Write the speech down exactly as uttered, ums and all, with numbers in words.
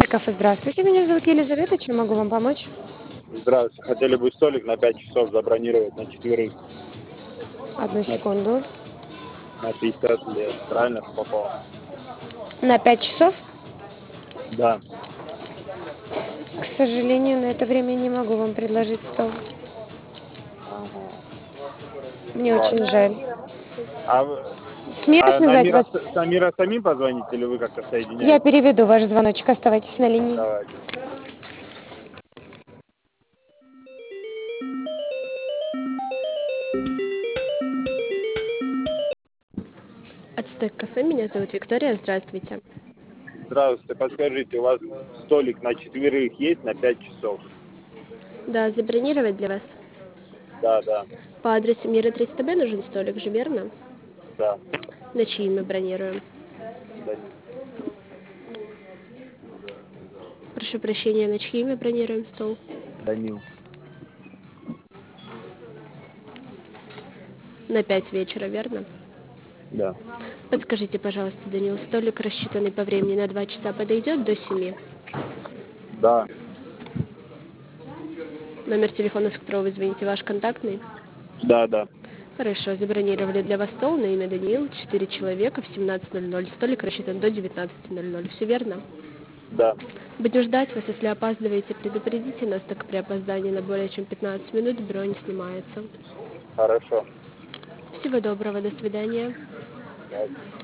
Кафе, здравствуйте, меня зовут Елизавета, чем могу вам помочь? Здравствуйте. Хотели бы столик на пять часов забронировать на четверых, Одну на, секунду. на пятьдесят лет. Правильно попал? На пять часов? Да. К сожалению, на это время не могу вам предложить стол. Ага. Мне очень Ладно. жаль. А, вы- Смею а на связать Мира, вас? с- на Мира самим позвоните или вы как-то Я соединяете? переведу ваш звоночек, оставайтесь на линии. Давайте. Ацтек кафе, меня зовут Виктория, здравствуйте. Здравствуйте. Подскажите, у вас столик на четверых есть на пять часов? Да, забронировать для вас? Да, да, По адресу Мира триста Б нужен столик же, верно? да. На чьи мы бронируем? Да, Прошу прощения, на чьи мы бронируем стол? Данил. На пять вечера, верно? Да. Подскажите, пожалуйста, Данил, столик, рассчитанный по времени на два часа, подойдет до семи? Да, Номер телефона, с которого вы звоните, ваш контактный? да, да. Хорошо, забронировали для вас стол на имя Даниил, четыре человека в семнадцать ноль ноль. Столик рассчитан до девятнадцати ноль ноль. Все верно? Да. Будем ждать вас, если опаздываете, предупредите нас, так при опоздании на более чем пятнадцать минут бронь снимается. Хорошо. Всего доброго, до свидания. Да.